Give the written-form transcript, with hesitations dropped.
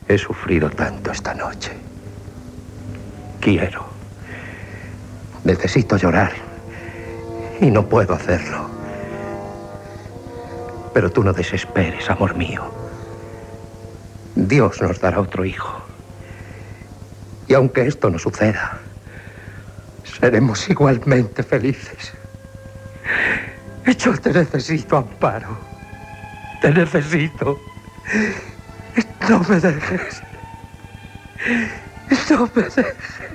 He sufrido tanto esta noche. Quiero. Necesito llorar. Y no puedo hacerlo. Pero tú no desesperes, amor mío. Dios nos dará otro hijo. Y aunque esto no suceda, seremos igualmente felices. Yo te necesito, Amparo. Te necesito. No me dejes. No me dejes.